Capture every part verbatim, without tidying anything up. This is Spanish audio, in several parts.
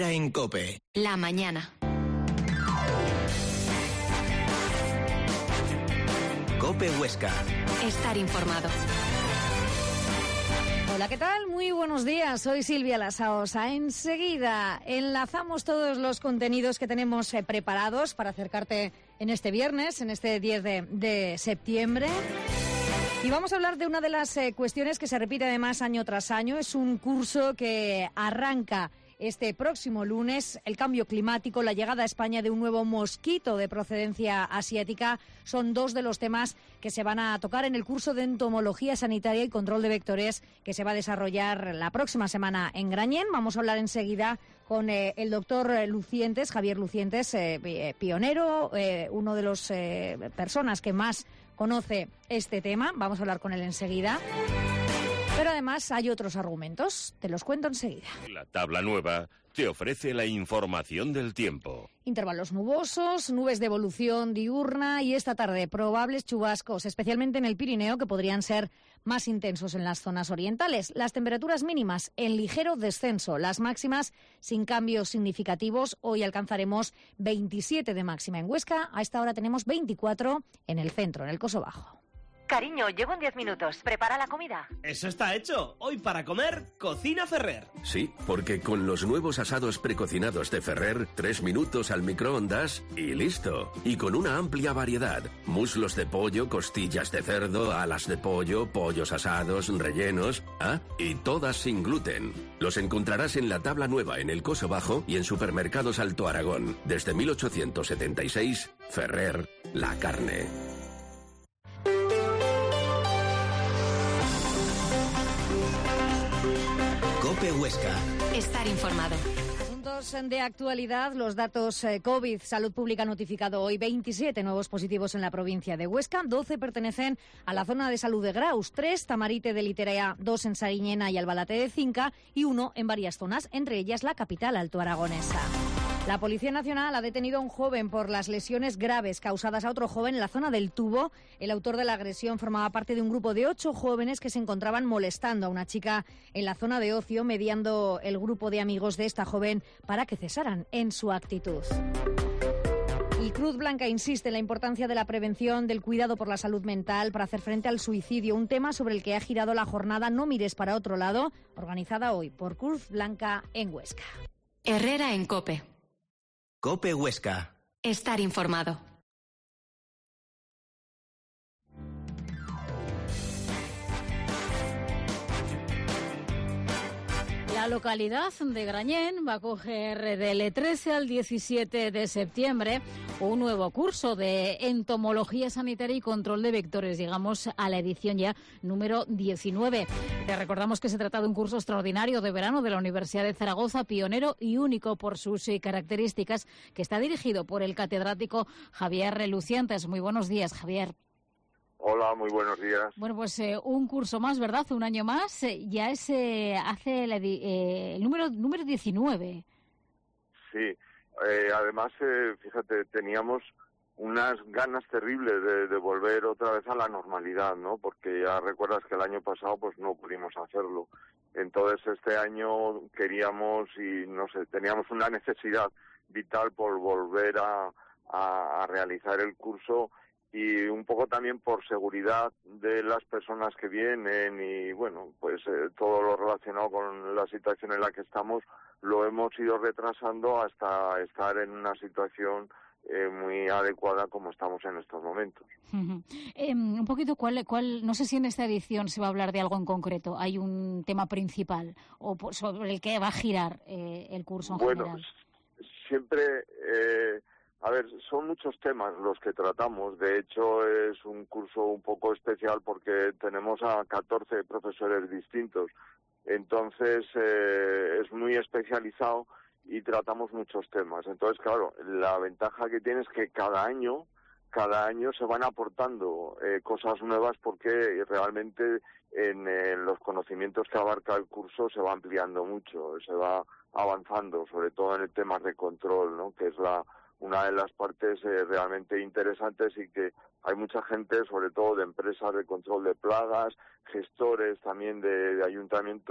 En COPE. La mañana. COPE Huesca. Estar informado. Hola, ¿qué tal? Muy buenos días. Soy Silvia Lasaosa. Enseguida enlazamos todos los contenidos que tenemos eh, preparados para acercarte en este viernes, en este diez de septiembre. Y vamos a hablar de una de las eh, cuestiones que se repite además año tras año. Es un curso que arranca este próximo lunes. El cambio climático, la llegada a España de un nuevo mosquito de procedencia asiática son dos de los temas que se van a tocar en el curso de entomología sanitaria y control de vectores que se va a desarrollar la próxima semana en Grañén. Vamos a hablar enseguida con eh, el doctor Lucientes, Javier Lucientes, eh, pionero, eh, uno de los eh, personas que más conoce este tema. Vamos a hablar con él enseguida. Pero además hay otros argumentos, te los cuento enseguida. La tabla nueva te ofrece la información del tiempo. Intervalos nubosos, nubes de evolución diurna y esta tarde probables chubascos, especialmente en el Pirineo, que podrían ser más intensos en las zonas orientales. Las temperaturas mínimas en ligero descenso, las máximas sin cambios significativos. Hoy alcanzaremos veintisiete de máxima en Huesca, a esta hora tenemos veinticuatro en el centro, en el Coso Bajo. Cariño, llego en diez minutos. Prepara la comida. Eso está hecho. Hoy para comer, Cocina Ferrer. Sí, porque con los nuevos asados precocinados de Ferrer, tres minutos al microondas y listo. Y con una amplia variedad. Muslos de pollo, costillas de cerdo, alas de pollo, pollos asados, rellenos. Ah, y todas sin gluten. Los encontrarás en la tabla nueva en el Coso Bajo y en Supermercados Alto Aragón. Desde mil ochocientos setenta y seis, Ferrer, la carne. COPE Huesca. Estar informado. Asuntos de actualidad, los datos eh, COVID. Salud Pública ha notificado hoy veintisiete nuevos positivos en la provincia de Huesca. doce pertenecen a la zona de salud de Graus, tres Tamarite de Literea, dos en Sariñena y Albalate de Cinca y uno en varias zonas, entre ellas la capital altoaragonesa. La Policía Nacional ha detenido a un joven por las lesiones graves causadas a otro joven en la zona del Tubo. El autor de la agresión formaba parte de un grupo de ocho jóvenes que se encontraban molestando a una chica en la zona de ocio, mediando el grupo de amigos de esta joven para que cesaran en su actitud. Y Cruz Blanca insiste en la importancia de la prevención, del cuidado por la salud mental para hacer frente al suicidio, un tema sobre el que ha girado la jornada No mires para otro lado, organizada hoy por Cruz Blanca en Huesca. Herrera en COPE. COPE Huesca. Estar informado. La localidad de Grañén va a acoger del trece al diecisiete de septiembre un nuevo curso de entomología sanitaria y control de vectores. Llegamos a la edición ya número diecinueve. Te recordamos que se trata de un curso extraordinario de verano de la Universidad de Zaragoza, pionero y único por sus características, que está dirigido por el catedrático Javier Lucientes. Muy buenos días, Javier. Hola, muy buenos días. Bueno, pues eh, un curso más, ¿verdad? Un año más. Eh, ya es eh, hace la, eh, el número número diecinueve. Sí, eh, además, eh, fíjate, teníamos unas ganas terribles de, de volver otra vez a la normalidad, ¿no? Porque ya recuerdas que el año pasado pues no pudimos hacerlo. Entonces este año queríamos y no sé, teníamos una necesidad vital por volver a, a, a realizar el curso. Y un poco también por seguridad de las personas que vienen y, bueno, pues eh, todo lo relacionado con la situación en la que estamos lo hemos ido retrasando hasta estar en una situación eh, muy adecuada como estamos en estos momentos. Uh-huh. Eh, un poquito, ¿cuál, cuál, no sé si en esta edición se va a hablar de algo en concreto, hay un tema principal o por, sobre el que va a girar eh, el curso en bueno, general. Bueno, siempre... Eh, A ver, son muchos temas los que tratamos. De hecho, es un curso un poco especial porque tenemos a catorce profesores distintos. Entonces, eh, es muy especializado y tratamos muchos temas. Entonces, claro, la ventaja que tiene es que cada año, cada año se van aportando eh, cosas nuevas porque realmente en eh, los conocimientos que abarca el curso se va ampliando mucho, se va avanzando, sobre todo en el tema de control, ¿no? Que es la una de las partes eh, realmente interesantes y que hay mucha gente, sobre todo de empresas de control de plagas, gestores también de, de ayuntamientos,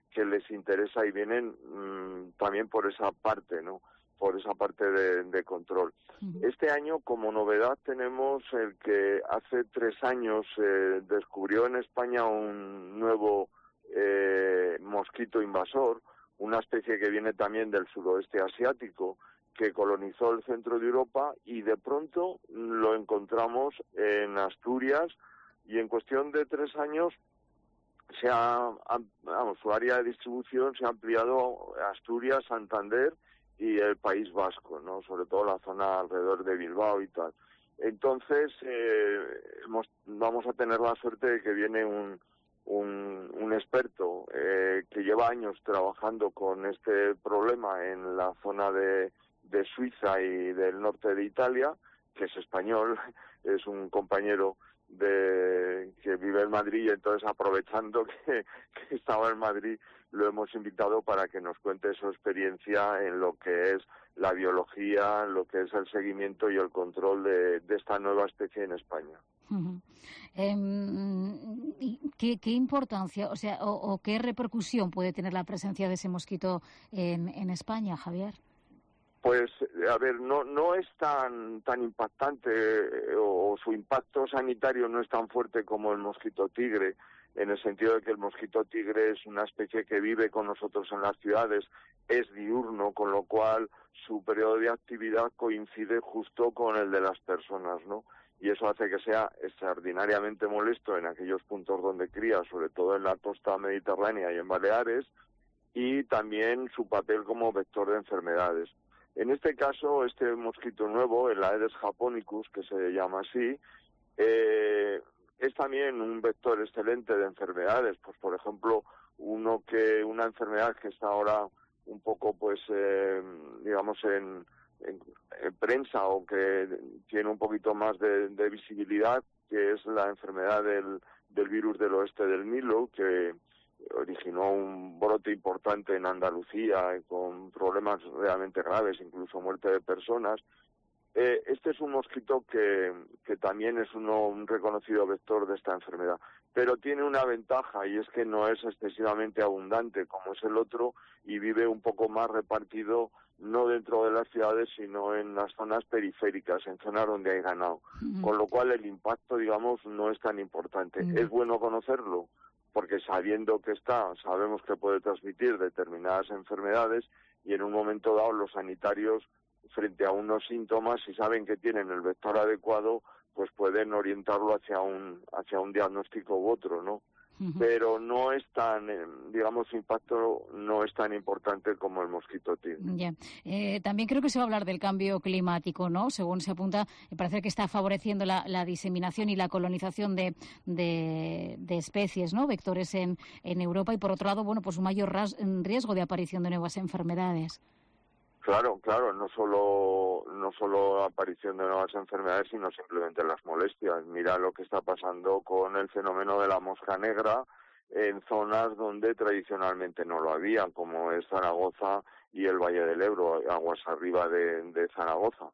que les interesa y vienen mmm, también por esa parte, ¿no? Por esa parte de, de control. Uh-huh. Este año, como novedad, tenemos el que hace tres años eh, descubrió en España un nuevo eh, mosquito invasor, una especie que viene también del suroeste asiático, que colonizó el centro de Europa, y de pronto lo encontramos en Asturias, y en cuestión de tres años se ha, vamos, su área de distribución se ha ampliado a Asturias, Santander y el País Vasco, ¿no? Sobre todo la zona alrededor de Bilbao y tal. Entonces, eh, hemos, vamos a tener la suerte de que viene un, un, un experto eh, que lleva años trabajando con este problema en la zona de, de Suiza y del norte de Italia, que es español, es un compañero de que vive en Madrid, y entonces, aprovechando que, que estaba en Madrid, lo hemos invitado para que nos cuente su experiencia en lo que es la biología, lo que es el seguimiento y el control de, de esta nueva especie en España. Uh-huh. Eh, ¿qué, ¿Qué importancia, o sea, o, o qué repercusión puede tener la presencia de ese mosquito en, en España, Javier? Pues, a ver, no no es tan tan impactante, eh, o su impacto sanitario no es tan fuerte como el mosquito tigre, en el sentido de que el mosquito tigre es una especie que vive con nosotros en las ciudades, es diurno, con lo cual su periodo de actividad coincide justo con el de las personas, ¿no? Y eso hace que sea extraordinariamente molesto en aquellos puntos donde cría, sobre todo en la costa mediterránea y en Baleares, y también su papel como vector de enfermedades. En este caso, este mosquito nuevo, el Aedes japonicus, que se llama así, eh, es también un vector excelente de enfermedades. Pues, por ejemplo, uno que una enfermedad que está ahora un poco, pues, eh, digamos, en, en, en prensa, o que tiene un poquito más de, de visibilidad, que es la enfermedad del, del virus del oeste del Nilo, que originó un brote importante en Andalucía, con problemas realmente graves, incluso muerte de personas. Eh, este es un mosquito que, que también es uno, un reconocido vector de esta enfermedad, pero tiene una ventaja, y es que no es excesivamente abundante como es el otro, y vive un poco más repartido, no dentro de las ciudades, sino en las zonas periféricas, en zonas donde hay ganado, uh-huh. Con lo cual el impacto, digamos, no es tan importante. Uh-huh. Es bueno conocerlo, porque sabiendo que está, sabemos que puede transmitir determinadas enfermedades, y en un momento dado los sanitarios, frente a unos síntomas, si saben que tienen el vector adecuado, pues pueden orientarlo hacia un hacia un diagnóstico u otro, ¿no? Uh-huh. Pero no es tan, digamos, su impacto no es tan importante como el mosquito tigre. Yeah. Eh, también creo que se va a hablar del cambio climático, ¿no? Según se apunta, parece que está favoreciendo la, la diseminación y la colonización de, de, de especies, ¿no? Vectores en, en Europa, y por otro lado, bueno, pues un mayor ras, riesgo de aparición de nuevas enfermedades. Claro, claro, no solo no solo aparición de nuevas enfermedades, sino simplemente las molestias. Mira lo que está pasando con el fenómeno de la mosca negra en zonas donde tradicionalmente no lo había, como es Zaragoza y el Valle del Ebro, aguas arriba de, de Zaragoza.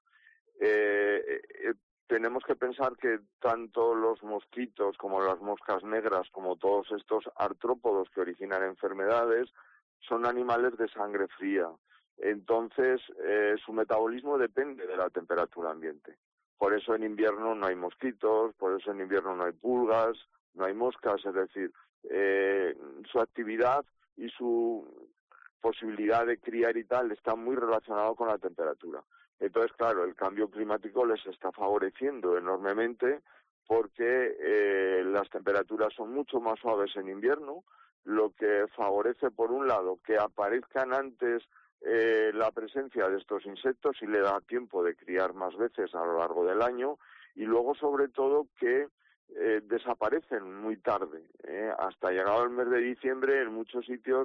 Eh, eh, tenemos que pensar que tanto los mosquitos como las moscas negras, como todos estos artrópodos que originan enfermedades, son animales de sangre fría. Entonces, eh, su metabolismo depende de la temperatura ambiente. Por eso en invierno no hay mosquitos, por eso en invierno no hay pulgas, no hay moscas, es decir, eh, su actividad y su posibilidad de criar y tal está muy relacionado con la temperatura. Entonces, claro, el cambio climático les está favoreciendo enormemente, porque eh, las temperaturas son mucho más suaves en invierno, lo que favorece, por un lado, que aparezcan antes Eh, la presencia de estos insectos y le da tiempo de criar más veces a lo largo del año, y luego, sobre todo, que eh, desaparecen muy tarde. Eh. Hasta llegado el mes de diciembre, en muchos sitios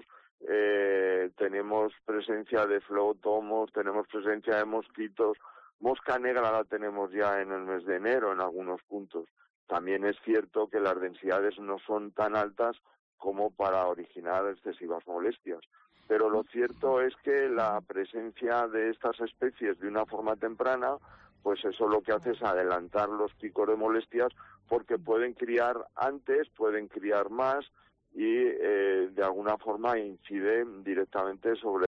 eh, tenemos presencia de flootomos, tenemos presencia de mosquitos. Mosca negra la tenemos ya en el mes de enero en algunos puntos. También es cierto que las densidades no son tan altas como para originar excesivas molestias. Pero lo cierto es que la presencia de estas especies de una forma temprana, pues eso lo que hace es adelantar los picos de molestias, porque pueden criar antes, pueden criar más, y eh, de alguna forma incide directamente sobre